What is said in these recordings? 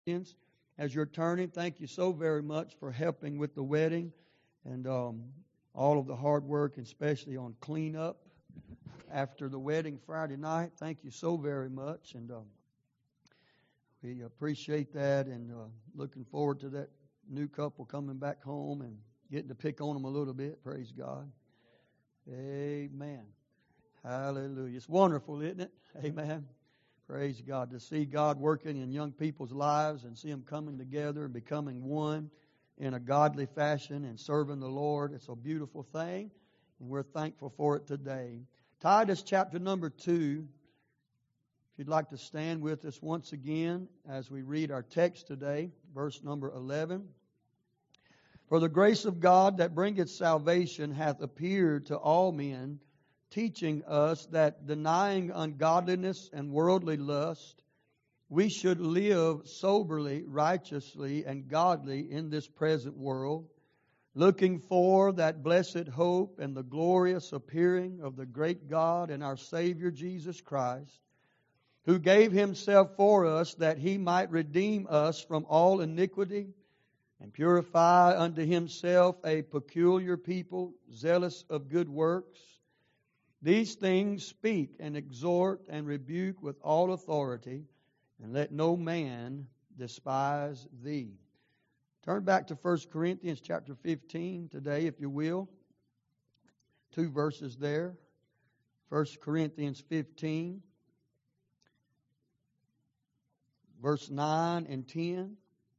As you're turning, thank you so very much for helping with the wedding and all of the hard work, especially on cleanup after the wedding Friday night. Thank you so very much, and we appreciate that, and looking forward to that new couple coming back home and getting to pick on them a little bit. Praise God. Amen. Hallelujah. It's wonderful, isn't it? Amen. Praise God. To see God working in young people's lives and see them coming together and becoming one in a godly fashion and serving the Lord. It's a beautiful thing, and we're thankful for it today. Titus chapter number 2. If you'd like to stand with us once again as we read our text today, verse number 11. For the grace of God that bringeth salvation hath appeared to all men, teaching us that denying ungodliness and worldly lust, we should live soberly, righteously, and godly in this present world, looking for that blessed hope and the glorious appearing of the great God and our Savior Jesus Christ, who gave Himself for us that He might redeem us from all iniquity and purify unto Himself a peculiar people, zealous of good works. These things speak and exhort and rebuke with all authority, and let no man despise thee. Turn back to 1 Corinthians chapter 15 today, if you will. 2 verses there. 1 Corinthians 15, verse 9 and 10.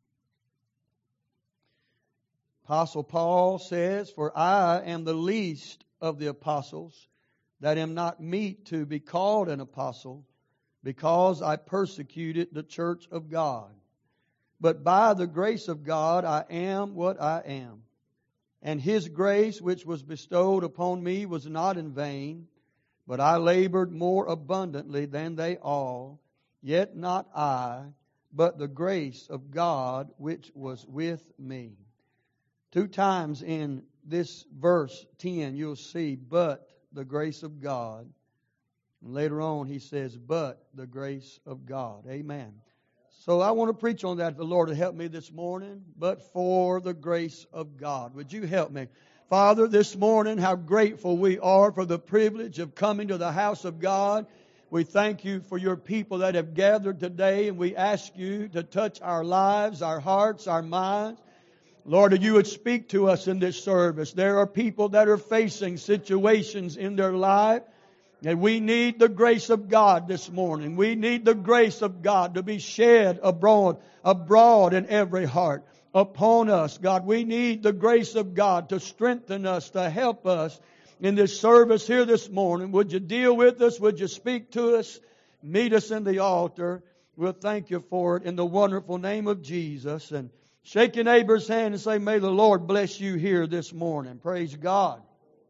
Apostle Paul says, For I am the least of the apostles, that am not meet to be called an apostle, because I persecuted the church of God. But by the grace of God I am what I am. And His grace which was bestowed upon me was not in vain, but I labored more abundantly than they all, yet not I, but the grace of God which was with me. 2 times in this verse 10 you'll see, but the grace of God. And later on he says, but the grace of God. Amen. So I want to preach on that. The Lord will help me this morning. But for the grace of God. Would you help me? Father, this morning, how grateful we are for the privilege of coming to the house of God. We thank you for your people that have gathered today, and we ask you to touch our lives, our hearts, our minds. Lord, that you would speak to us in this service. There are people that are facing situations in their life, and we need the grace of God this morning. We need the grace of God to be shed abroad in every heart upon us. God, we need the grace of God to strengthen us, to help us in this service here this morning. Would you deal with us? Would you speak to us? Meet us in the altar. We'll thank you for it in the wonderful name of Jesus. And shake your neighbor's hand and say, may the Lord bless you here this morning. Praise God.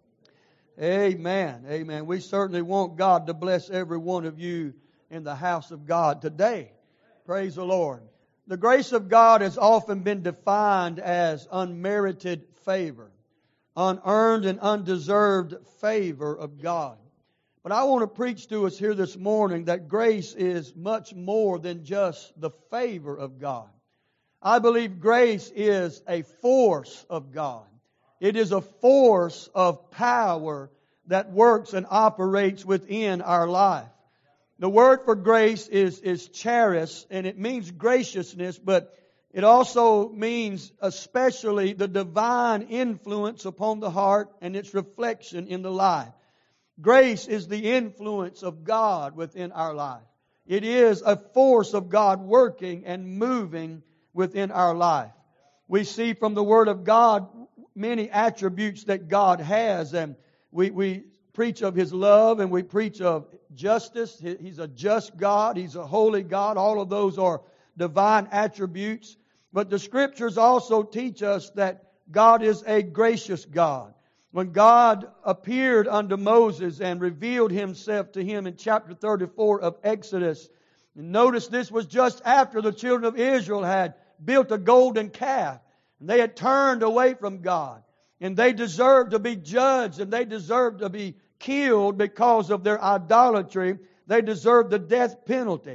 Amen. Amen. We certainly want God to bless every one of you in the house of God today. Praise the Lord. The grace of God has often been defined as unmerited favor, unearned and undeserved favor of God. But I want to preach to us here this morning that grace is much more than just the favor of God. I believe grace is a force of God. It is a force of power that works and operates within our life. The word for grace is charis, and it means graciousness, but it also means especially the divine influence upon the heart and its reflection in the life. Grace is the influence of God within our life. It is a force of God working and moving within our life. We see from the Word of God many attributes that God has, and we preach of His love and we preach of justice. He's a just God. He's a holy God. All of those are divine attributes. But the Scriptures also teach us that God is a gracious God. When God appeared unto Moses and revealed Himself to him in chapter 34 of Exodus, and notice this was just after the children of Israel had built a golden calf. And they had turned away from God. And they deserved to be judged, and they deserved to be killed because of their idolatry. They deserved the death penalty.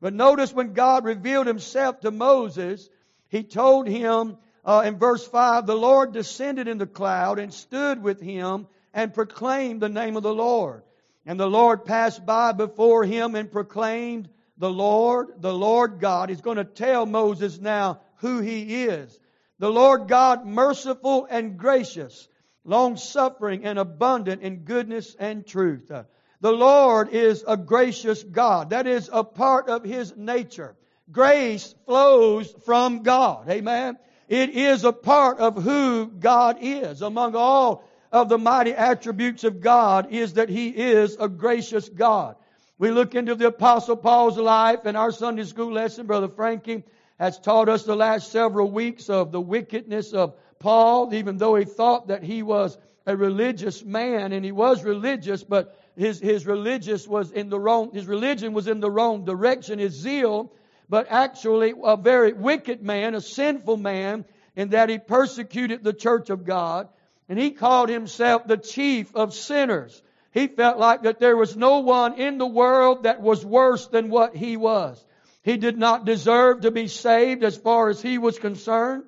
But notice when God revealed Himself to Moses, He told him in verse 5, the Lord descended in the cloud and stood with him and proclaimed the name of the Lord. And the Lord passed by before him and proclaimed the Lord God. He's going to tell Moses now who He is. The Lord God, merciful and gracious, long-suffering and abundant in goodness and truth. The Lord is a gracious God. That is a part of His nature. Grace flows from God. Amen. It is a part of who God is. Among all of the mighty attributes of God is that He is a gracious God. We look into the Apostle Paul's life, and our Sunday school lesson, Brother Frankie has taught us the last several weeks of the wickedness of Paul, even though he thought that he was a religious man, and he was religious, but his religion was in the wrong direction, his zeal, but actually a very wicked man, a sinful man, in that he persecuted the church of God, and he called himself the chief of sinners. He felt like that there was no one in the world that was worse than what he was. He did not deserve to be saved as far as he was concerned.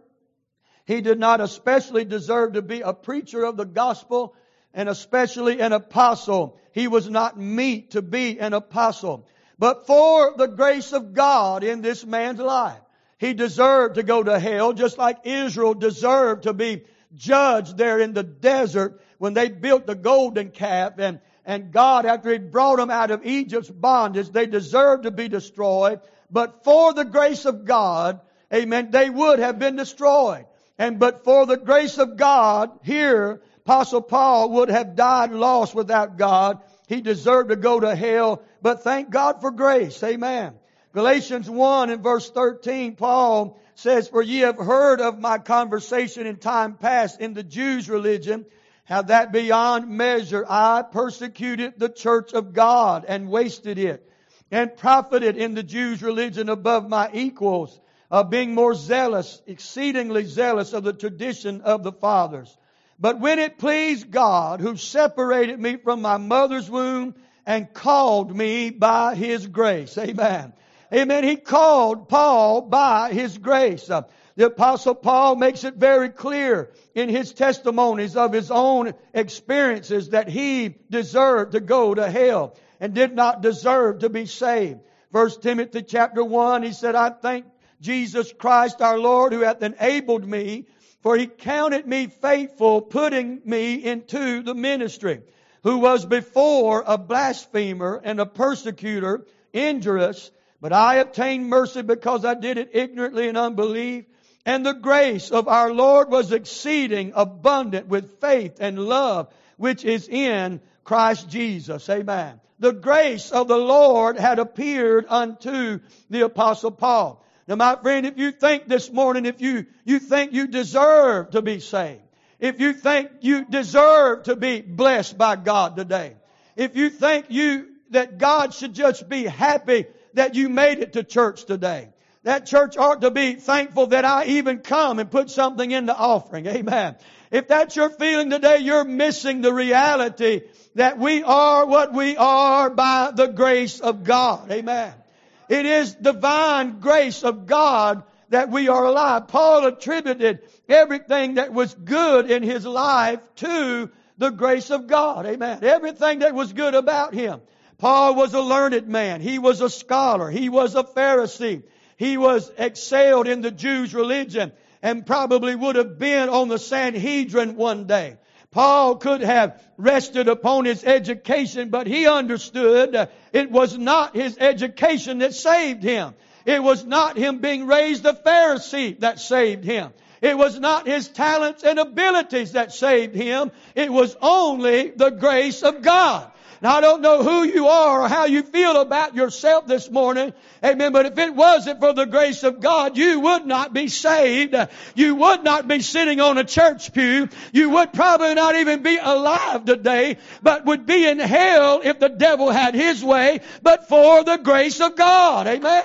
He did not especially deserve to be a preacher of the gospel, and especially an apostle. He was not meet to be an apostle. But for the grace of God in this man's life, he deserved to go to hell, just like Israel deserved to be judged there in the desert when they built the golden calf. And God, after He brought them out of Egypt's bondage, they deserved to be destroyed. But for the grace of God, amen, they would have been destroyed. But for the grace of God, here, Apostle Paul would have died lost without God. He deserved to go to hell, but thank God for grace. Amen. Galatians 1 and verse 13, Paul says, "For ye have heard of my conversation in time past in the Jews' religion, how that beyond measure I persecuted the church of God and wasted it, and profited in the Jews' religion above my equals, being more zealous, exceedingly zealous of the tradition of the fathers. But when it pleased God, who separated me from my mother's womb and called me by His grace." Amen. Amen. He called Paul by His grace. The Apostle Paul makes it very clear in his testimonies of his own experiences that he deserved to go to hell and did not deserve to be saved. 1 Timothy chapter 1, he said, "I thank Jesus Christ our Lord, who hath enabled me, for He counted me faithful, putting me into the ministry, who was before a blasphemer and a persecutor, injurious, but I obtained mercy because I did it ignorantly in unbelief. And the grace of our Lord was exceeding abundant with faith and love, which is in Christ Jesus." Amen. The grace of the Lord had appeared unto the Apostle Paul. Now, my friend, if you think this morning, if you think you deserve to be saved, if you think you deserve to be blessed by God today, if you think that God should just be happy that you made it to church today, that church ought to be thankful that I even come and put something in the offering. Amen. If that's your feeling today, you're missing the reality that we are what we are by the grace of God. Amen. It is divine grace of God that we are alive. Paul attributed everything that was good in his life to the grace of God. Amen. Everything that was good about him. Paul was a learned man. He was a scholar. He was a Pharisee. He was excelled in the Jews' religion and probably would have been on the Sanhedrin one day. Paul could have rested upon his education, but he understood it was not his education that saved him. It was not him being raised a Pharisee that saved him. It was not his talents and abilities that saved him. It was only the grace of God. Now, I don't know who you are or how you feel about yourself this morning. Amen. But if it wasn't for the grace of God, you would not be saved. You would not be sitting on a church pew. You would probably not even be alive today, but would be in hell if the devil had his way, but for the grace of God. Amen.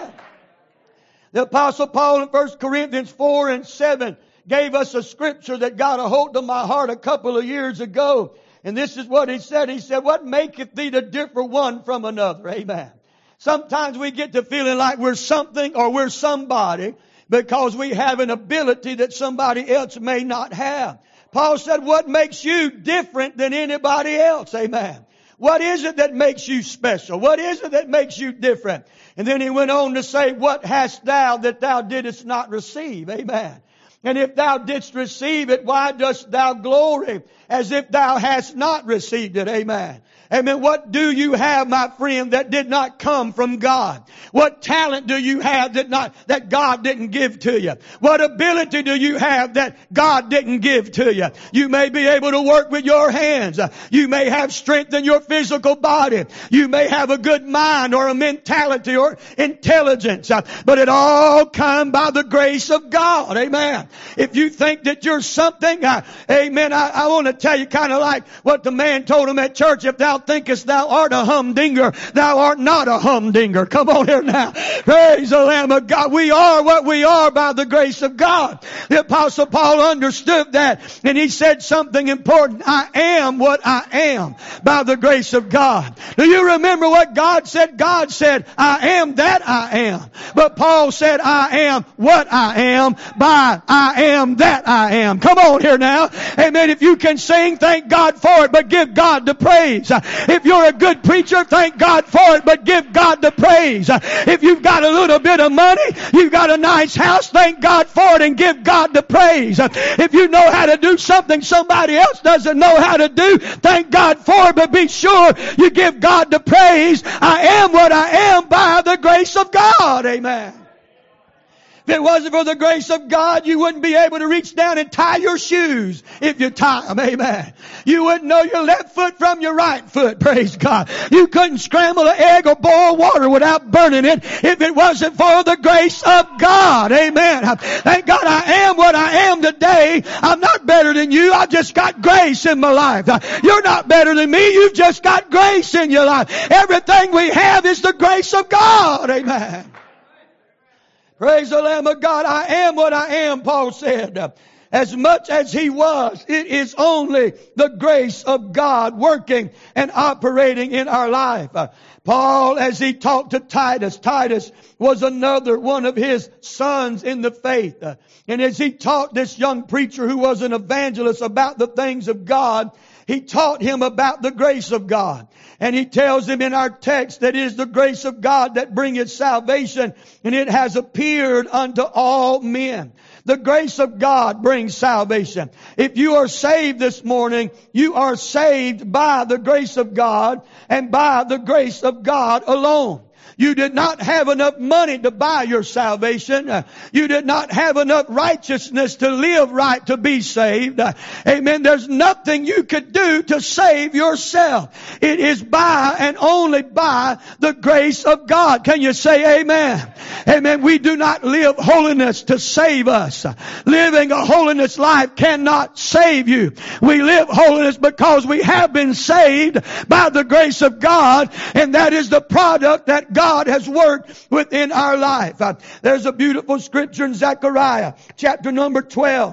The Apostle Paul in 1 Corinthians 4 and 7 gave us a scripture that got a hold of my heart a couple of years ago. And this is what he said. He said, "What maketh thee to differ one from another?" Amen. Sometimes we get to feeling like we're something or we're somebody because we have an ability that somebody else may not have. Paul said, what makes you different than anybody else? Amen. What is it that makes you special? What is it that makes you different? And then he went on to say, what hast thou that thou didst not receive? Amen. And if thou didst receive it, why dost thou glory as if thou hast not received it? Amen. Amen. What do you have, my friend, that did not come from God? What talent do you have that God didn't give to you? What ability do you have that God didn't give to you? You may be able to work with your hands. You may have strength in your physical body. You may have a good mind or a mentality or intelligence. But it all comes by the grace of God. Amen. If you think that you're something, amen, I want to tell you kind of like what the man told him at church. If thou thinkest thou art a humdinger, thou art not a humdinger. Come on here now. Praise the Lamb of God. We are what we are by the grace of God. The Apostle Paul understood that, and he said something important. I am what I am by the grace of God. Do you remember what God said? God said, I am that I am. But Paul said, I am what I am by I am that I am. Come on here now. Amen. If you can sing, thank God for it, but give God the praise. If you're a good preacher, thank God for it, but give God the praise. If you've got a little bit of money, you've got a nice house, thank God for it and give God the praise. If you know how to do something somebody else doesn't know how to do, thank God for it, but be sure you give God the praise. I am what I am by the grace of God. Amen. If it wasn't for the grace of God, you wouldn't be able to reach down and tie your shoes if you tie them. Amen. You wouldn't know your left foot from your right foot. Praise God. You couldn't scramble an egg or boil water without burning it if it wasn't for the grace of God. Amen. Thank God I am what I am today. I'm not better than you. I just got grace in my life. You're not better than me. You've just got grace in your life. Everything we have is the grace of God. Amen. Praise the Lamb of God. I am what I am, Paul said. As much as he was, it is only the grace of God working and operating in our life. Paul, as he talked to Titus was another one of his sons in the faith. And as he taught this young preacher who was an evangelist about the things of God, he taught him about the grace of God. And he tells him in our text that it is the grace of God that bringeth salvation, and it has appeared unto all men. The grace of God brings salvation. If you are saved this morning, you are saved by the grace of God and by the grace of God alone. You did not have enough money to buy your salvation. You did not have enough righteousness to live right to be saved. Amen. There's nothing you could do to save yourself. It is by and only by the grace of God. Can you say amen? Amen. We do not live holiness to save us. Living a holiness life cannot save you. We live holiness because we have been saved by the grace of God, and that is the product that God has worked within our life. There's a beautiful scripture in Zechariah chapter number 12.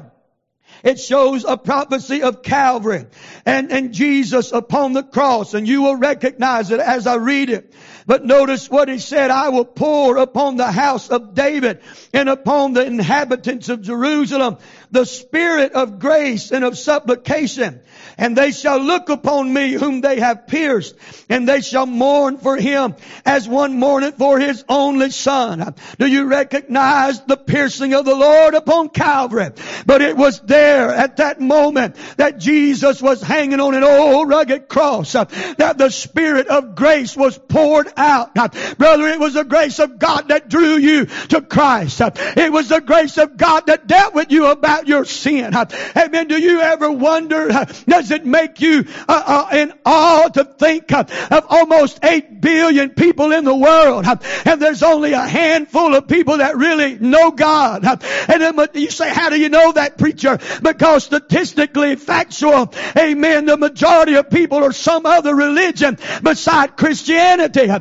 It shows a prophecy of Calvary and Jesus upon the cross, and you will recognize it as I read it. But notice what he said, I will pour upon the house of David and upon the inhabitants of Jerusalem the spirit of grace and of supplication. And they shall look upon me whom they have pierced, and they shall mourn for him as one mourneth for his only son. Do you recognize the piercing of the Lord upon Calvary? But it was there at that moment that Jesus was hanging on an old rugged cross, that the spirit of grace was poured out. Brother, it was the grace of God that drew you to Christ. It was the grace of God that dealt with you about your sin. Amen. Do you ever wonder, does it make you in awe to think of almost 8 billion people in the world, and there's only a handful of people that really know God? And then you say, how do you know that, preacher? Because statistically factual, amen, the majority of people are some other religion beside Christianity.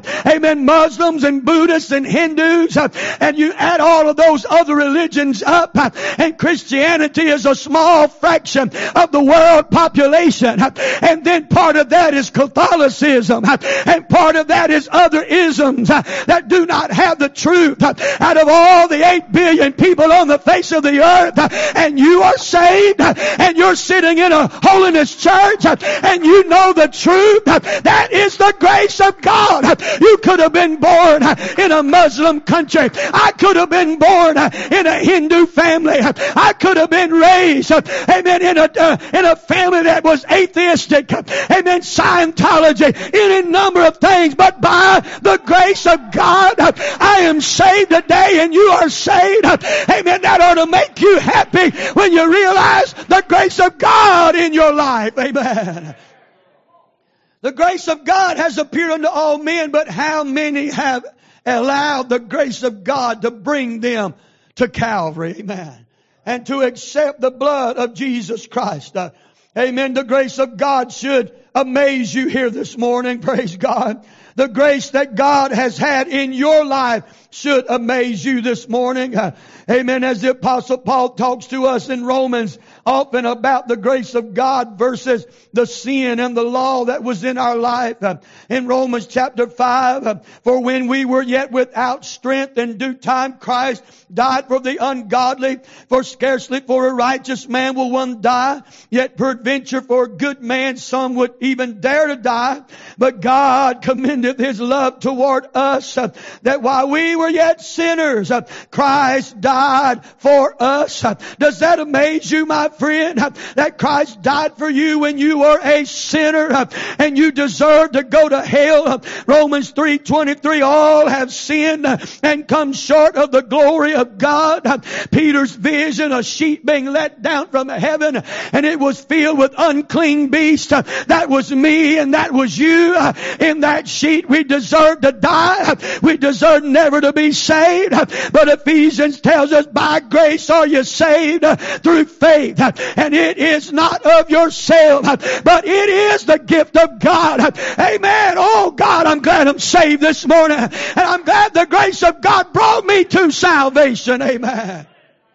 amen, Muslims and Buddhists and Hindus, and you add all of those other religions up, and Christianity is a small fraction of the world population. And then part of that is Catholicism, and part of that is other isms that do not have the truth out of all the 8 billion people on the face of the earth. And you are saved, and you're sitting in a holiness church, and you know the truth. That is the grace of God. You could have been born in a Muslim country. I could have been born in a Hindu family. I could have been raised, amen, in a family that was atheistic, amen, Scientology, any number of things. But by the grace of God, I am saved today, and you are saved. Amen. That ought to make you happy when you realize the grace of God in your life. Amen. The grace of God has appeared unto all men, but how many have allowed the grace of God to bring them to Calvary? Amen. And to accept the blood of Jesus Christ. Amen. The grace of God should amaze you here this morning. Praise God. The grace that God has had in your life should amaze you this morning. Amen. As the Apostle Paul talks to us in Romans often about the grace of God versus the sin and the law that was in our life. In Romans chapter 5, for when we were yet without strength, in due time Christ died for the ungodly. For scarcely for a righteous man will one die, yet peradventure for a good man some would even dare to die. But God commendeth His love toward us, that while we were yet sinners, Christ died for us. Does that amaze you, my friend? That Christ died for you when you were a sinner and you deserved to go to hell. Romans 3:23, all have sinned and come short of the glory of God. Peter's vision, a sheep being let down from heaven, and it was filled with unclean beasts. That was me and that was you. In that sheet we deserved to die. We deserved never to be saved. But Ephesians tells us, by grace are you saved through faith. And it is not of yourself, but it is the gift of God. Amen. Oh God, I'm glad I'm saved this morning. And I'm glad the grace of God brought me to salvation. Amen.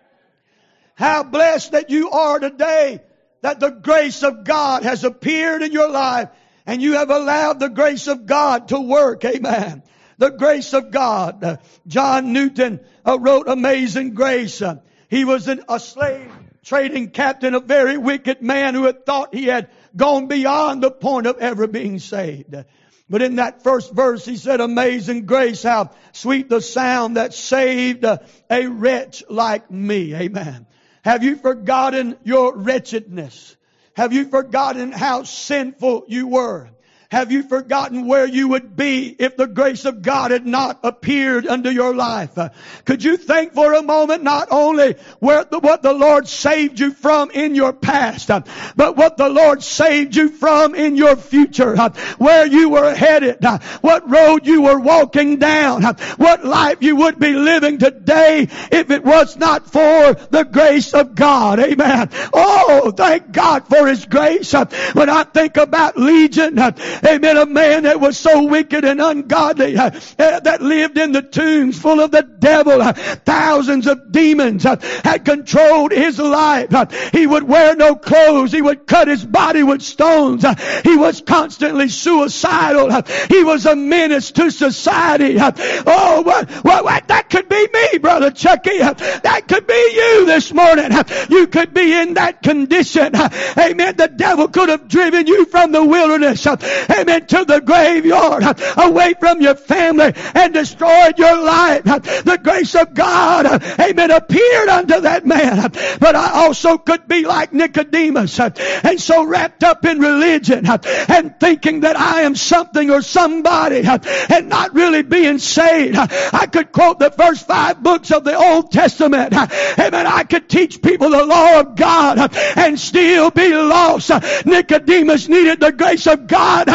How blessed that you are today, that the grace of God has appeared in your life and you have allowed the grace of God to work. Amen. The grace of God. John Newton wrote Amazing Grace. He was a slave trading captain, a very wicked man who had thought he had gone beyond the point of ever being saved. But in that first verse he said, Amazing grace, how sweet the sound that saved a wretch like me. Amen. Have you forgotten your wretchedness? Have you forgotten how sinful you were? Have you forgotten where you would be if the grace of God had not appeared unto your life? Could you think for a moment not only what the Lord saved you from in your past, but what the Lord saved you from in your future, where you were headed, what road you were walking down, what life you would be living today if it was not for the grace of God. Amen. Oh, thank God for His grace. When I think about Legion, amen, a man that was so wicked and ungodly, that lived in the tombs full of the devil, thousands of demons had controlled his life. He would wear no clothes. He would cut his body with stones. He was constantly suicidal. He was a menace to society. Oh, what? That could be me, Brother Chucky. That could be you this morning. You could be in that condition. Amen. The devil could have driven you from the wilderness, amen, to the graveyard, away from your family, and destroyed your life. The grace of God, amen, appeared unto that man. But I also could be like Nicodemus, and so wrapped up in religion, and thinking that I am something or somebody, and not really being saved. I could quote the first 5 books of the Old Testament. Amen. I could teach people the law of God and still be lost. Nicodemus needed the grace of God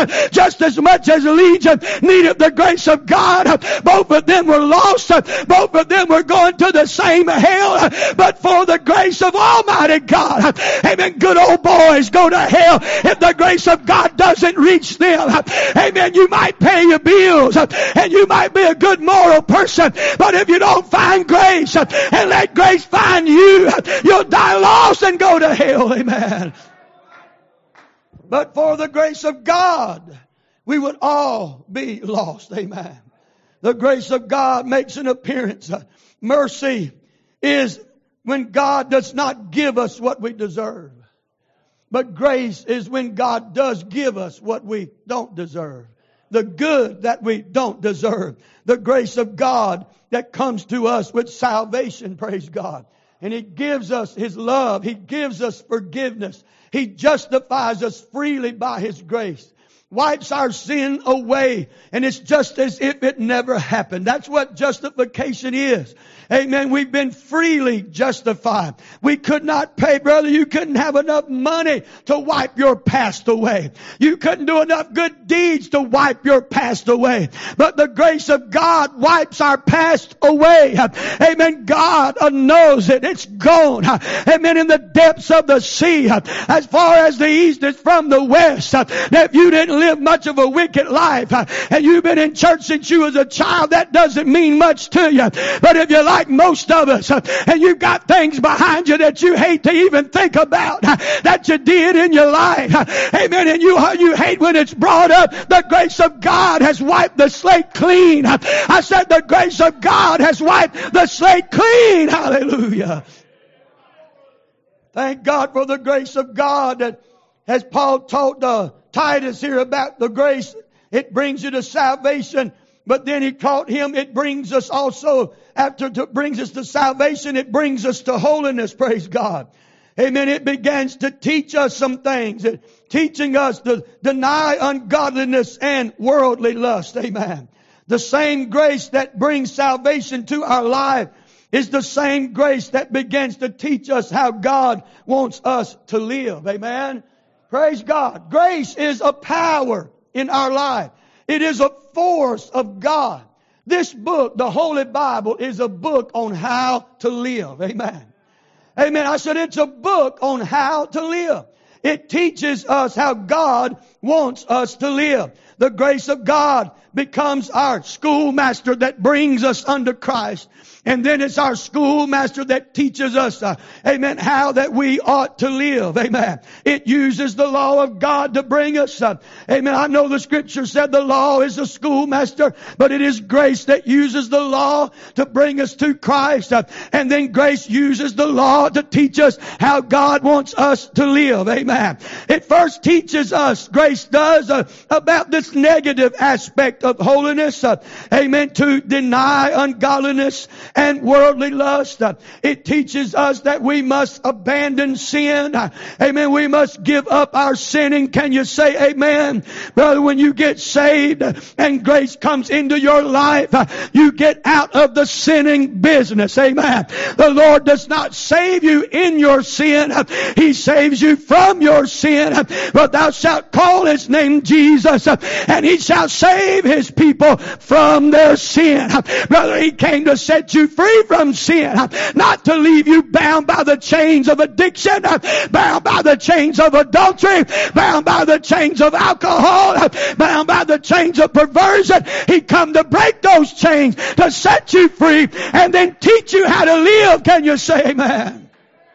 just as much as Legion needed the grace of God. Both of them were lost. Both of them were going to the same hell. But for the grace of Almighty God, amen, good old boys go to hell if the grace of God doesn't reach them. Amen. You might pay your bills and you might be a good moral person, but if you don't find grace and let grace find you, you'll die lost and go to hell. Amen. But for the grace of God, we would all be lost. Amen. The grace of God makes an appearance. Mercy is when God does not give us what we deserve. But grace is when God does give us what we don't deserve. The good that we don't deserve. The grace of God that comes to us with salvation, praise God. And He gives us His love. He gives us forgiveness. He justifies us freely by His grace. Wipes our sin away. And it's just as if it never happened. That's what justification is. Amen. We've been freely justified. We could not pay, brother. You couldn't have enough money to wipe your past away. You couldn't do enough good deeds to wipe your past away. But the grace of God wipes our past away. Amen. God knows it. It's gone. Amen. In the depths of the sea, as far as the east is from the west. If you didn't live much of a wicked life and you've been in church since you was a child, that doesn't mean much to you. But if you're like most of us and you've got things behind you that you hate to even think about that you did in your life, amen, and you hate when it's brought up, the grace of God has wiped the slate clean. I said the grace of God has wiped the slate clean. Hallelujah. Thank God for the grace of God that, as Paul taught Titus here about the grace, it brings you to salvation. But then he taught him it brings us also, after it brings us to salvation, it brings us to holiness, praise God. Amen. It begins to teach us some things. Teaching us to deny ungodliness and worldly lust. Amen. The same grace that brings salvation to our life is the same grace that begins to teach us how God wants us to live. Amen. Praise God. Grace is a power in our life. It is a force of God. This book, the Holy Bible, is a book on how to live. Amen. Amen. I said it's a book on how to live. It teaches us how God wants us to live. The grace of God becomes our schoolmaster that brings us under Christ. And then it's our schoolmaster that teaches us, amen, how that we ought to live. Amen. It uses the law of God to bring us, amen. I know the scripture said the law is a schoolmaster, but it is grace that uses the law to bring us to Christ. And then grace uses the law to teach us how God wants us to live. Amen. It first teaches us, grace does, about this negative aspect of holiness. Amen. To deny ungodliness and worldly lust. It teaches us that we must abandon sin. Amen. We must give up our sinning. Can you say amen? Brother, when you get saved and grace comes into your life, you get out of the sinning business. Amen. The Lord does not save you in your sin. He saves you from your sin. But thou shalt call His name Jesus, and He shall save His people from their sin. Brother, He came to set you free from sin, not to leave you bound by the chains of addiction, bound by the chains of adultery, bound by the chains of alcohol, bound by the chains of perversion. He come to break those chains, to set you free, and then teach you how to live. Can you say amen?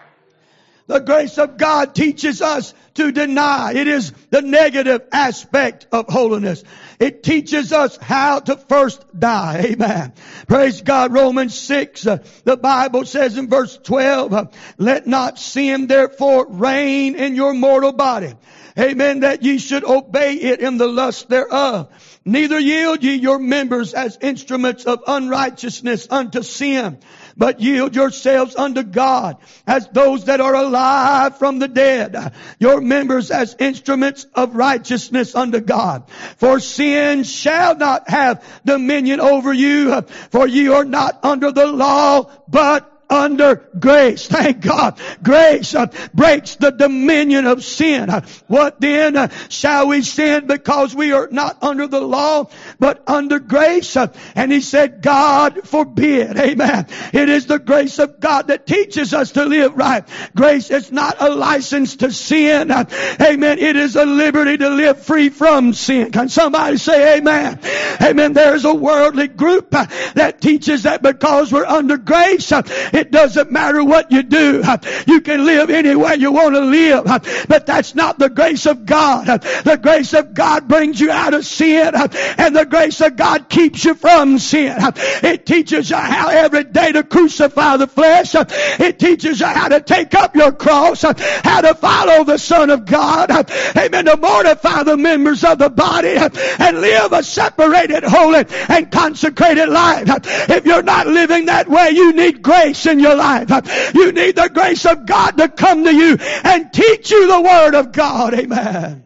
The grace of God teaches us to deny. It is the negative aspect of holiness. It teaches us how to first die. Amen. Praise God. Romans 6, the Bible says in verse 12, let not sin therefore reign in your mortal body. Amen. That ye should obey it in the lust thereof. Neither yield ye your members as instruments of unrighteousness unto sin, but yield yourselves unto God as those that are alive from the dead, your members as instruments of righteousness unto God. For sin shall not have dominion over you, for ye are not under the law, but under grace. Thank God. Grace breaks the dominion of sin. What then? Shall we sin because we are not under the law, but under grace? And he said, God forbid. Amen. It is the grace of God that teaches us to live right. Grace is not a license to sin. Amen. It is a liberty to live free from sin. Can somebody say amen? Amen. There's a worldly group that teaches that because we're under grace, it doesn't matter what you do. You can live any way you want to live. But that's not the grace of God. The grace of God brings you out of sin, and the grace of God keeps you from sin. It teaches you how every day to crucify the flesh. It teaches you how to take up your cross, how to follow the Son of God. Amen. To mortify the members of the body and live a separated, holy, and consecrated life. If you're not living that way, you need grace in your life. You need the grace of God to come to you and teach you the Word of God. Amen.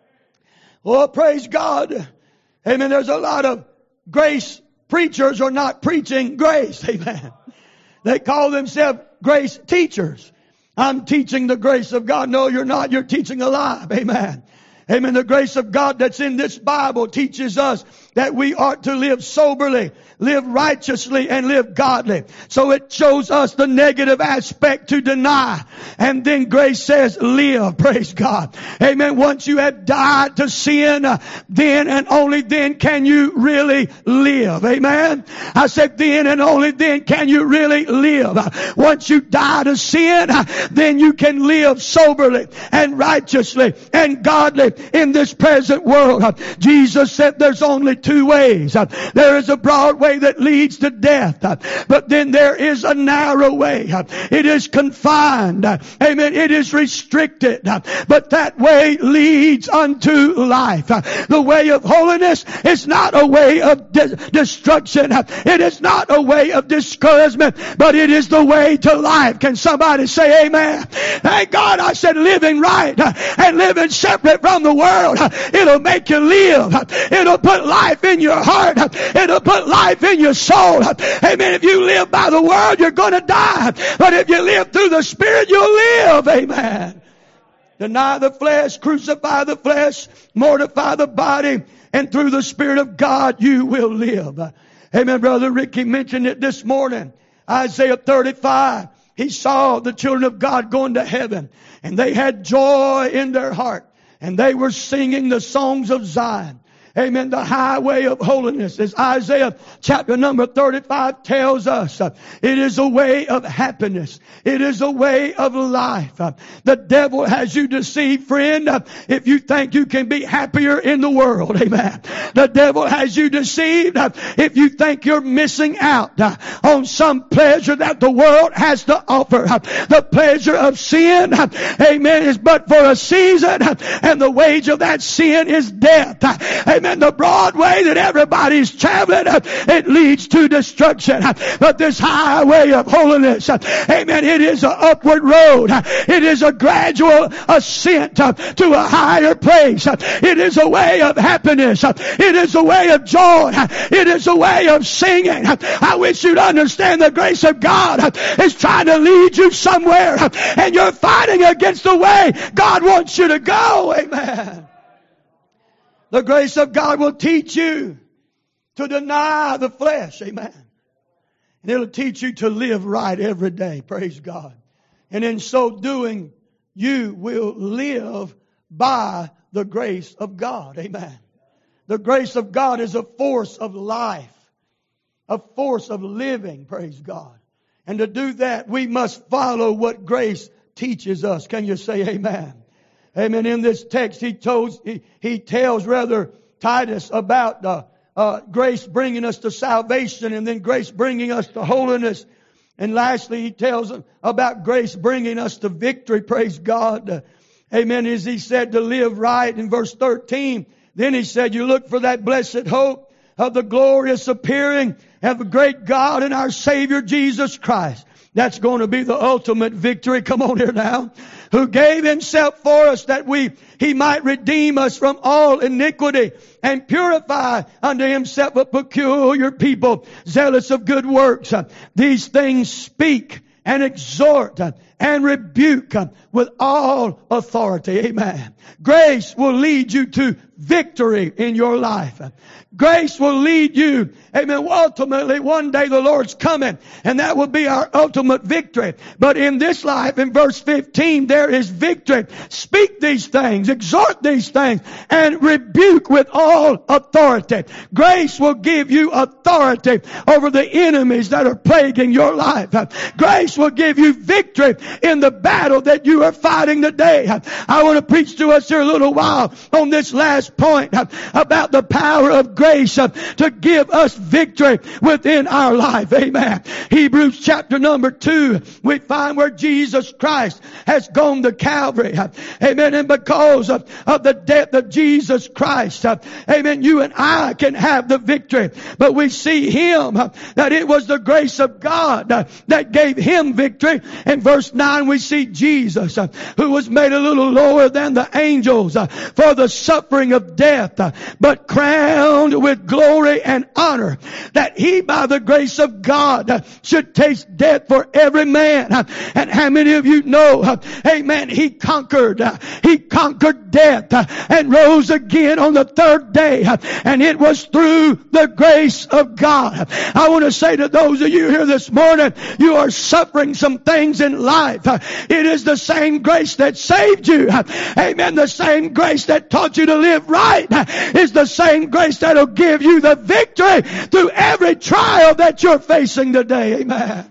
Oh, praise God. Amen. There's a lot of grace preachers are not preaching grace. Amen. They call themselves grace teachers. I'm teaching the grace of God. No, you're not. You're teaching a lie. Amen. Amen. The grace of God that's in this Bible teaches us that we ought to live soberly, live righteously, and live godly. So it shows us the negative aspect to deny. And then grace says live. Praise God. Amen. Once you have died to sin, then and only then can you really live. Amen. I said then and only then can you really live. Once you die to sin, then you can live soberly and righteously and godly in this present world. Jesus said there's only two ways. There is a broad way that leads to death, but then there is a narrow way. It is confined. Amen. It is restricted, but that way leads unto life. The way of holiness is not a way of destruction. It is not a way of discouragement, but it is the way to life. Can somebody say amen? Thank God. I said living right and living separate from the world. It'll make you live. It'll put life in your heart. It'll put life in your soul. Amen. If you live by the world, you're going to die. But if you live through the Spirit, you'll live. Amen. Deny the flesh, crucify the flesh, mortify the body, and through the Spirit of God, you will live. Amen. Brother Ricky mentioned it this morning. Isaiah 35. He saw the children of God going to heaven, and they had joy in their heart, and they were singing the songs of Zion. Amen. The highway of holiness, as Isaiah chapter number 35 tells us, it is a way of happiness. It is a way of life. The devil has you deceived, friend, if you think you can be happier in the world. Amen. The devil has you deceived if you think you're missing out on some pleasure that the world has to offer. The pleasure of sin, amen, is but for a season, and the wage of that sin is death. Amen. The broad way that everybody's traveling, it leads to destruction. But this highway of holiness, amen, it is an upward road. It is a gradual ascent to a higher place. It is a way of happiness. It is a way of joy. It is a way of singing. I wish you'd understand the grace of God is trying to lead you somewhere, and you're fighting against the way God wants you to go. Amen. The grace of God will teach you to deny the flesh. Amen. And it'll teach you to live right every day. Praise God. And in so doing, you will live by the grace of God. Amen. The grace of God is a force of life, a force of living. Praise God. And to do that, we must follow what grace teaches us. Can you say amen? Amen. In this text, he tells Titus about grace bringing us to salvation, and then grace bringing us to holiness. And lastly, he tells them about grace bringing us to victory. Praise God. Amen. As he said to live right in verse 13. Then he said, you look for that blessed hope of the glorious appearing of the great God and our Savior Jesus Christ. That's going to be the ultimate victory. Come on here now. Who gave himself for us that he might redeem us from all iniquity and purify unto himself a peculiar people, zealous of good works. These things speak and exhort and rebuke with all authority. Amen. Grace will lead you to victory in your life. Grace will lead you. Amen. Ultimately, one day the Lord's coming, and that will be our ultimate victory. But in this life, in verse 15, there is victory. Speak these things, exhort these things, and rebuke with all authority. Grace will give you authority over the enemies that are plaguing your life. Grace will give you victory in the battle that you are fighting today. I want to preach to us here a little while on this last point about the power of grace to give us victory within our life. Amen. Hebrews chapter number 2, we find where Jesus Christ has gone to Calvary. Amen. And because of the death of Jesus Christ, amen, you and I can have the victory. But we see him, that it was the grace of God that gave him victory. In verse 9 we see Jesus, who was made a little lower than the angels for the suffering of death, but crowned with glory and honor, that he by the grace of God should taste death for every man. And how many of you know, amen, he conquered death and rose again on the third day, and it was through the grace of God. I want to say to those of you here this morning, you are suffering some things in life. It is the same grace that saved you. Amen. The same grace that taught you to live right is the same grace that will give you the victory through every trial that you're facing today. Amen.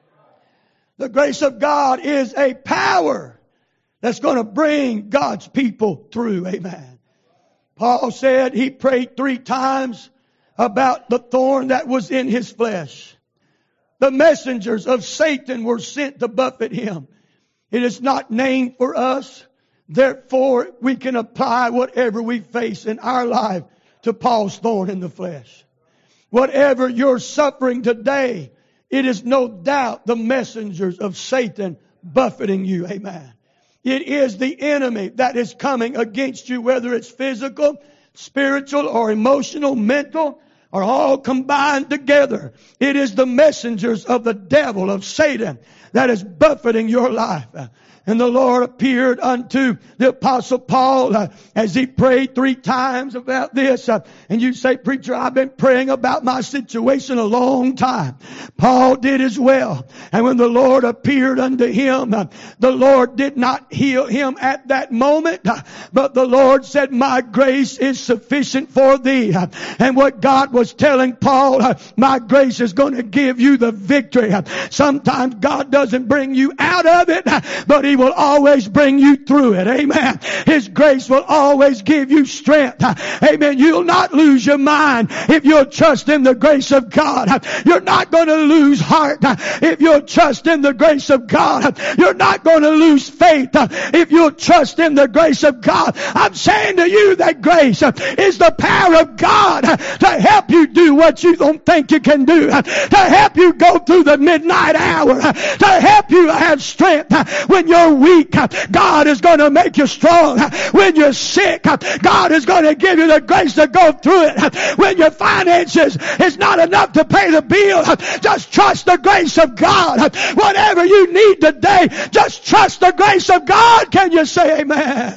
The grace of God is a power that's going to bring God's people through. Amen. Paul said he prayed 3 times about the thorn that was in his flesh. The messengers of Satan were sent to buffet him. It is not named for us. Therefore, we can apply whatever we face in our life to Paul's thorn in the flesh. Whatever you're suffering today, it is no doubt the messengers of Satan buffeting you. Amen. It is the enemy that is coming against you, whether it's physical, spiritual, or emotional, mental, or all combined together. It is the messengers of the devil, of Satan, that is buffeting your life. And the Lord appeared unto the Apostle Paul as he prayed 3 times about this. And you say, preacher, I've been praying about my situation a long time. Paul did as well. And when the Lord appeared unto him, the Lord did not heal him at that moment. But the Lord said, my grace is sufficient for thee. And what God was telling Paul, my grace is going to give you the victory. Sometimes God doesn't bring you out of it, but He will always bring you through it. Amen. His grace will always give you strength. Amen. You'll not lose your mind if you'll trust in the grace of God. You're not going to lose heart if you'll trust in the grace of God. You're not going to lose faith if you'll trust in the grace of God. I'm saying to you that grace is the power of God to help you do what you don't think you can do, to help you go through the midnight hour, to help you have strength when you're weak. God is going to make you strong. When you're sick, God is going to give you the grace to go through it. When your finances is not enough to pay the bill, just trust the grace of God. Whatever you need today, just trust the grace of God. Can you say amen?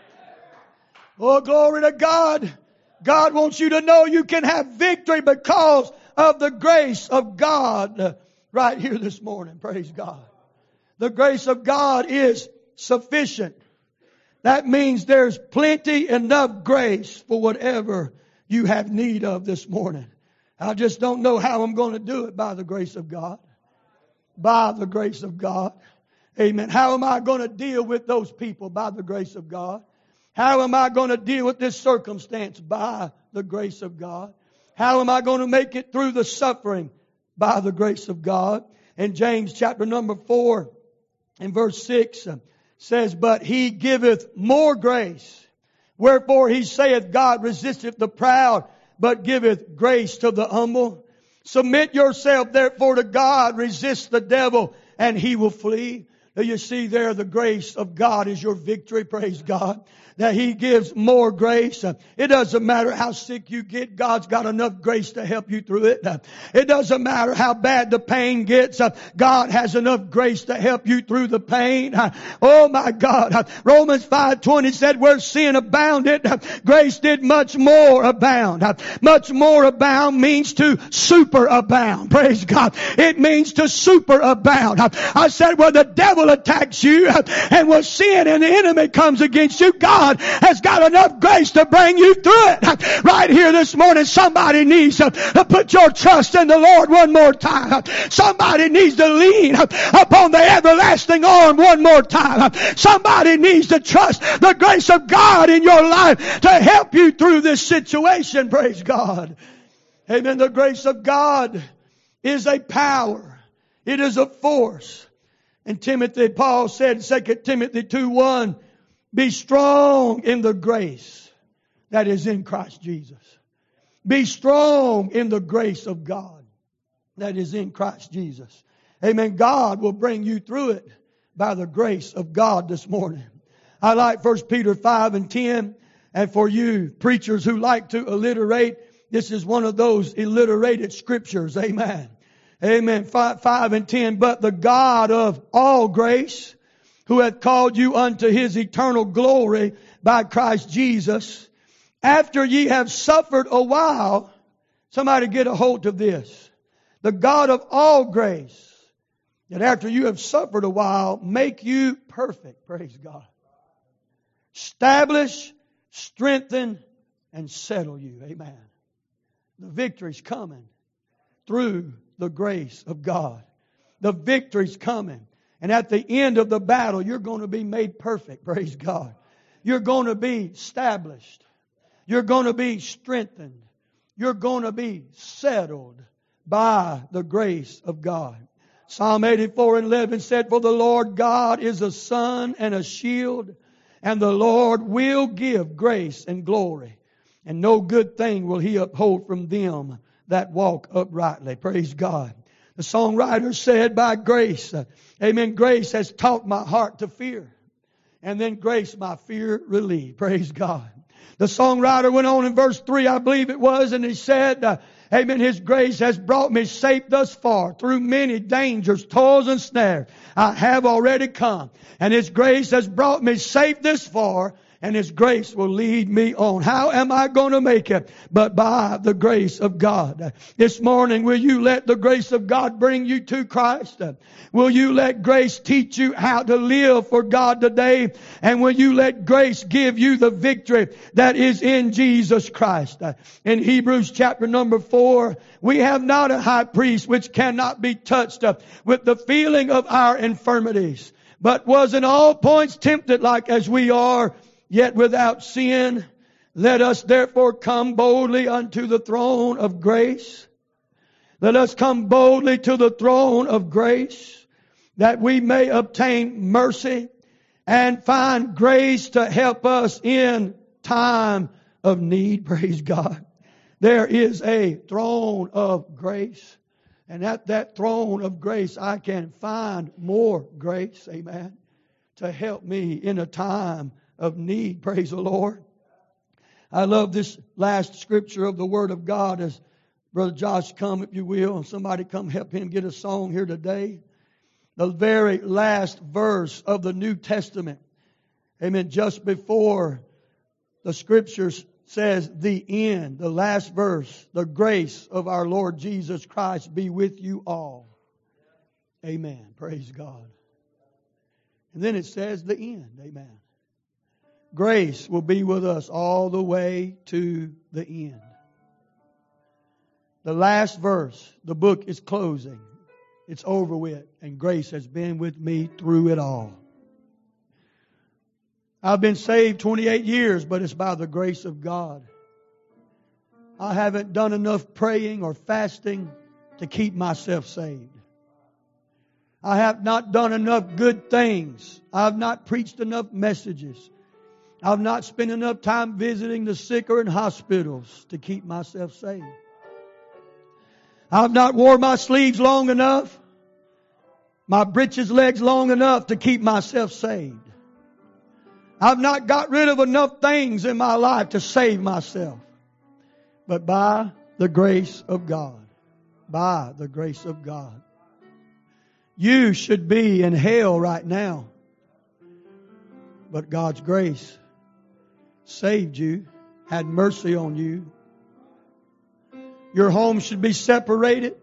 Oh, glory to God. God wants you to know you can have victory because of the grace of God right here this morning. Praise God. The grace of God is sufficient. That means there's plenty enough grace for whatever you have need of this morning. I just don't know how I'm going to do it by the grace of God. By the grace of God. Amen. How am I going to deal with those people? By the grace of God. How am I going to deal with this circumstance? By the grace of God. How am I going to make it through the suffering? By the grace of God. In James chapter number 4 and verse 6 says, but He giveth more grace. Wherefore He saith, God resisteth the proud, but giveth grace to the humble. Submit yourself therefore to God, resist the devil, and he will flee. You see there, the grace of God is your victory. Praise God. That He gives more grace. It doesn't matter how sick you get. God's got enough grace to help you through it. It doesn't matter how bad the pain gets. God has enough grace to help you through the pain. Oh my God. Romans 5:20 said where sin abounded, grace did much more abound. Much more abound means to superabound. Praise God. It means to superabound. I said where the devil attacks you and where sin and the enemy comes against you, God has got enough grace to bring you through it. Right here this morning, somebody needs to put your trust in the Lord one more time. Somebody needs to lean upon the everlasting arm one more time. Somebody needs to trust the grace of God in your life to help you through this situation. Praise God. Amen. The grace of God is a power. It is a force. And Paul said in 2 Timothy 2:1, be strong in the grace that is in Christ Jesus. Be strong in the grace of God that is in Christ Jesus. Amen. God will bring you through it by the grace of God this morning. I like 1 Peter 5:10. And for you preachers who like to alliterate, this is one of those alliterated scriptures. Amen. Amen. 5:10. But the God of all grace, who hath called you unto His eternal glory by Christ Jesus, after ye have suffered a while, somebody get a hold of this. The God of all grace, that after you have suffered a while, make you perfect. Praise God. Establish, strengthen, and settle you. Amen. The victory's coming through the grace of God. The victory's coming. And at the end of the battle, you're going to be made perfect. Praise God. You're going to be established. You're going to be strengthened. You're going to be settled by the grace of God. Psalm 84:11 said, for the Lord God is a sun and a shield, and the Lord will give grace and glory, and no good thing will He uphold from them that walk uprightly. Praise God. The songwriter said, by grace, amen, grace has taught my heart to fear. And then grace my fear relieved. Praise God. The songwriter went on in verse 3, I believe it was, and he said, amen, His grace has brought me safe thus far. Through many dangers, toils, and snares, I have already come. And His grace has brought me safe this far. And His grace will lead me on. How am I going to make it? But by the grace of God. This morning, will you let the grace of God bring you to Christ? Will you let grace teach you how to live for God today? And will you let grace give you the victory that is in Jesus Christ? In Hebrews chapter number 4, we have not a high priest which cannot be touched with the feeling of our infirmities, but was in all points tempted like as we are, yet without sin. Let us therefore come boldly unto the throne of grace. Let us come boldly to the throne of grace, that we may obtain mercy and find grace to help us in time of need. Praise God. There is a throne of grace. And at that throne of grace, I can find more grace. Amen. To help me in a time of need. Praise the Lord. I love this last scripture of the Word of God. As Brother Josh come, if you will, and somebody come help him get a song here today. The very last verse of the New Testament. Amen. Just before the scriptures says the end, the last verse, the grace of our Lord Jesus Christ be with you all. Amen. Praise God. And then it says the end. Amen. Grace will be with us all the way to the end. The last verse, the book is closing. It's over with. And grace has been with me through it all. I've been saved 28 years, but it's by the grace of God. I haven't done enough praying or fasting to keep myself saved. I have not done enough good things. I have not preached enough messages. I've not spent enough time visiting the sick or in hospitals to keep myself saved. I've not worn my sleeves long enough. my britches legs long enough to keep myself saved. I've not got rid of enough things in my life to save myself. But by the grace of God, by the grace of God, you should be in hell right now. But God's grace saved you, had mercy on you. Your home should be separated.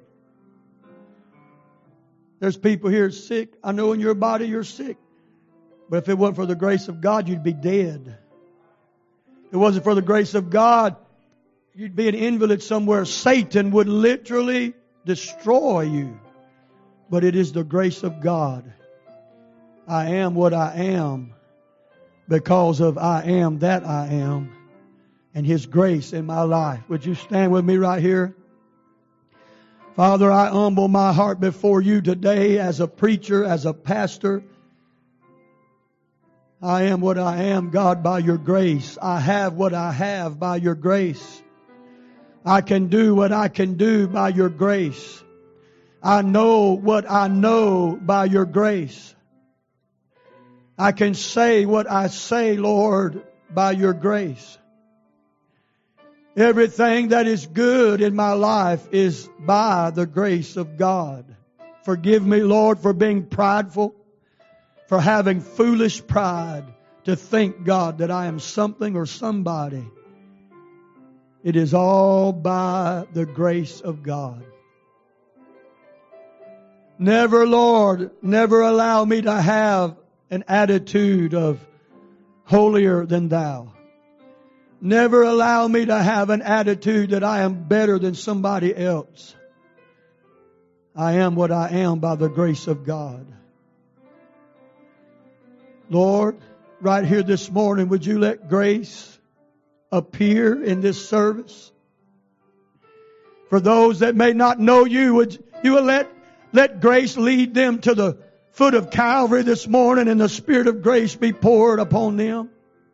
There's people here sick. I know in your body you're sick. But if it wasn't for the grace of God, you'd be dead. If it wasn't for the grace of God, you'd be an invalid somewhere. Satan would literally destroy you. But it is the grace of God. I am what I am because of I am that I am and His grace in my life. Would you stand with me right here? Father, I humble my heart before you today as a preacher, as a pastor. I am what I am, God, by your grace. I have what I have by your grace. I can do what I can do by your grace. I know what I know by your grace. I can say what I say, Lord, by your grace. Everything that is good in my life is by the grace of God. Forgive me, Lord, for being prideful, for having foolish pride to think, God, that I am something or somebody. It is all by the grace of God. Never, Lord, never allow me to have an attitude of holier than thou. Never allow me to have an attitude that I am better than somebody else. I am what I am by the grace of God. Lord, right here this morning, would you let grace appear in this service? For those that may not know you, would you let grace lead them to the foot of Calvary this morning and the Spirit of grace be poured upon them?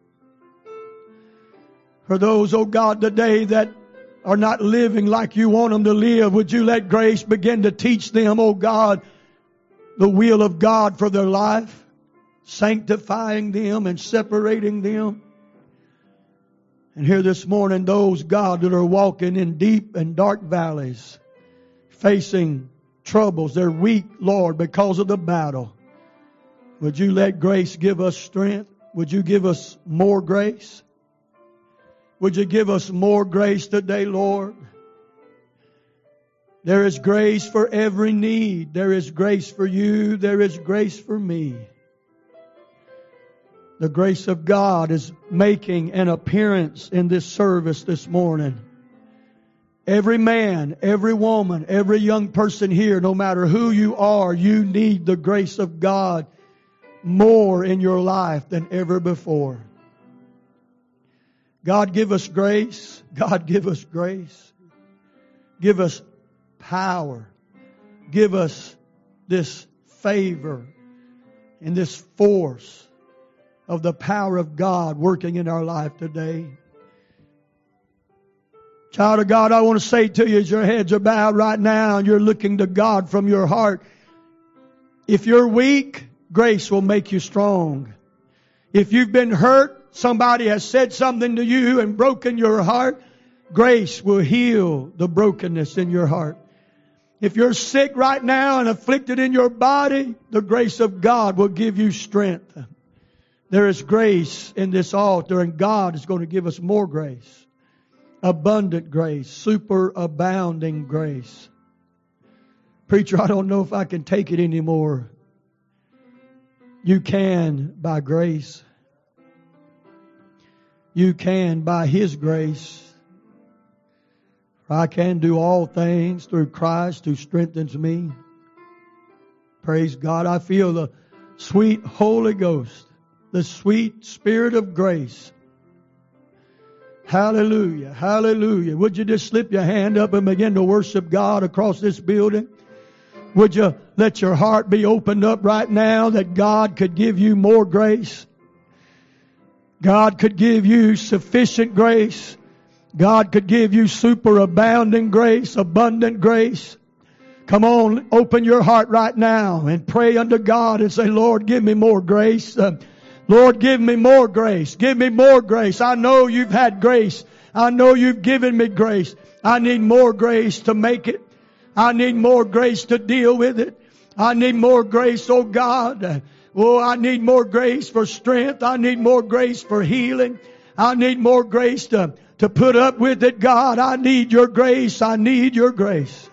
For those, oh God, today that are not living like you want them to live, would you let grace begin to teach them, oh God, the will of God for their life, sanctifying them and separating them? And here this morning, those, God, that are walking in deep and dark valleys, facing troubles, they're weak, Lord, because of the battle. Would you let grace give us strength? Would you give us more grace? Would you give us more grace today, Lord? There is grace for every need. There is grace for you. There is grace for me. The grace of God is making an appearance in this service this morning. Every man, every woman, every young person here, no matter who you are, you need the grace of God more in your life than ever before. God, give us grace. God, give us grace. Give us power. Give us this favor and this force of the power of God working in our life today. Child of God, I want to say to you as your heads are bowed right now and you're looking to God from your heart, if you're weak, grace will make you strong. If you've been hurt, somebody has said something to you and broken your heart, grace will heal the brokenness in your heart. If you're sick right now and afflicted in your body, the grace of God will give you strength. There is grace in this altar, and God is going to give us more grace. Abundant grace, superabounding grace. Preacher, I don't know if I can take it anymore. You can by grace. You can by His grace. I can do all things through Christ who strengthens me. Praise God. I feel the sweet Holy Ghost, the sweet Spirit of grace. Hallelujah. Hallelujah. Would you just slip your hand up and begin to worship God across this building? Would you let your heart be opened up right now that God could give you more grace? God could give you sufficient grace. God could give you superabounding grace, abundant grace. Come on, open your heart right now and pray unto God and say, Lord, give me more grace. Lord, give me more grace. Give me more grace. I know you've had grace. I know you've given me grace. I need more grace to make it. I need more grace to deal with it. I need more grace, oh God. Oh, I need more grace for strength. I need more grace for healing. I need more grace to put up with it, God. I need your grace. I need your grace.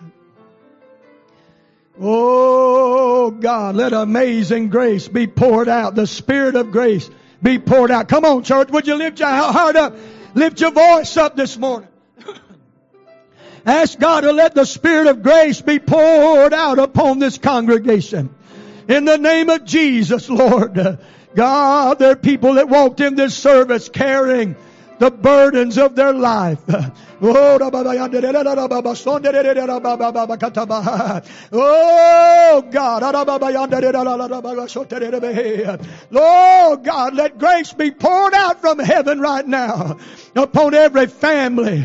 Oh God, let amazing grace be poured out. The Spirit of grace be poured out. Come on, church. Would you lift your heart up? Lift your voice up this morning. Ask God to let the Spirit of grace be poured out upon this congregation. In the name of Jesus, Lord. God, there are people that walked in this service carrying the burdens of their life. Oh God. Lord God, let grace be poured out from heaven right now upon every family.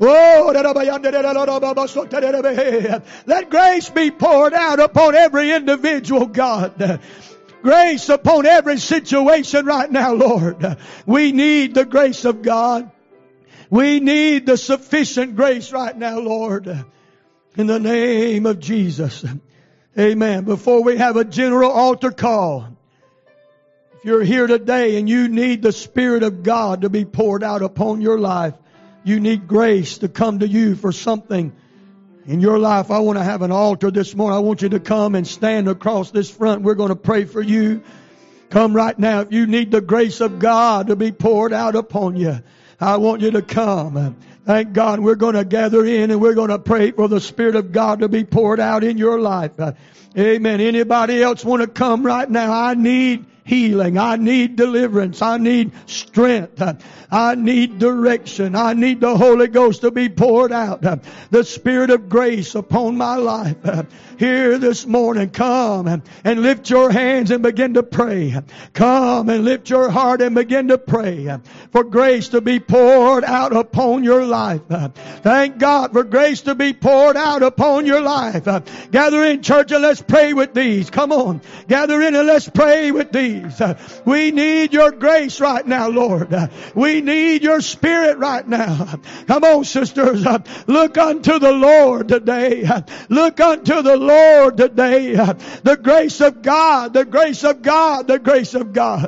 Let grace be poured out upon every individual, God. Grace upon every situation right now, Lord. We need the grace of God. We need the sufficient grace right now, Lord. In the name of Jesus. Amen. Before we have a general altar call, if you're here today and you need the Spirit of God to be poured out upon your life, you need grace to come to you for something in your life, I want to have an altar this morning. I want you to come and stand across this front. We're going to pray for you. Come right now. If you need the grace of God to be poured out upon you, I want you to come. Thank God. We're going to gather in and we're going to pray for the Spirit of God to be poured out in your life. Amen. Anybody else want to come right now? I need healing. I need deliverance. I need strength. I need direction. I need the Holy Ghost to be poured out. The Spirit of grace upon my life. Here this morning, come and lift your hands and begin to pray. Come and lift your heart and begin to pray for grace to be poured out upon your life. Thank God for grace to be poured out upon your life. Gather in, church, and let's pray with these. Come on. Gather in and let's pray with these. We need your grace right now, Lord. We need your Spirit right now. Come on, sisters. Look unto the Lord today. Look unto the Lord today. The grace of God, the grace of God, the grace of God.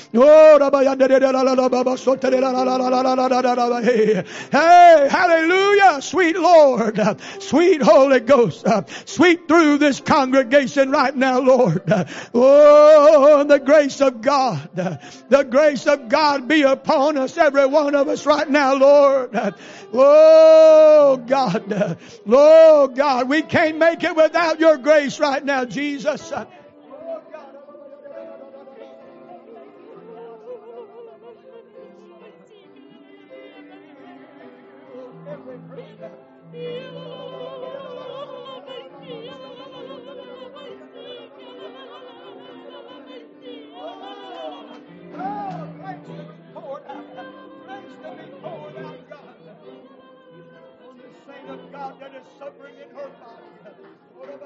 Hey, hallelujah, sweet Lord, sweet Holy Ghost, sweep through this congregation right now, Lord. Oh, the grace of God, the grace of God be upon us, every one of us right now, Lord. Oh God, we can't make it without your grace right now, Jesus. Of God that is suffering in her body.